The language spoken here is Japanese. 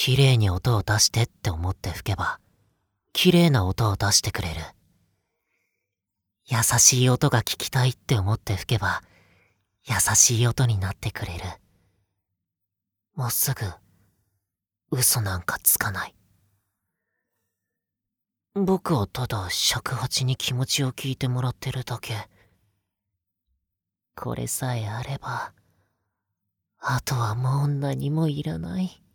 綺麗に音を出してって思って吹けば、綺麗な音を出してくれる。優しい音が聞きたいって思って吹けば、優しい音になってくれる。もうすぐ、嘘なんかつかない。僕はただ尺八に気持ちを聞いてもらってるだけ。これさえあれば、あとはもう何もいらない。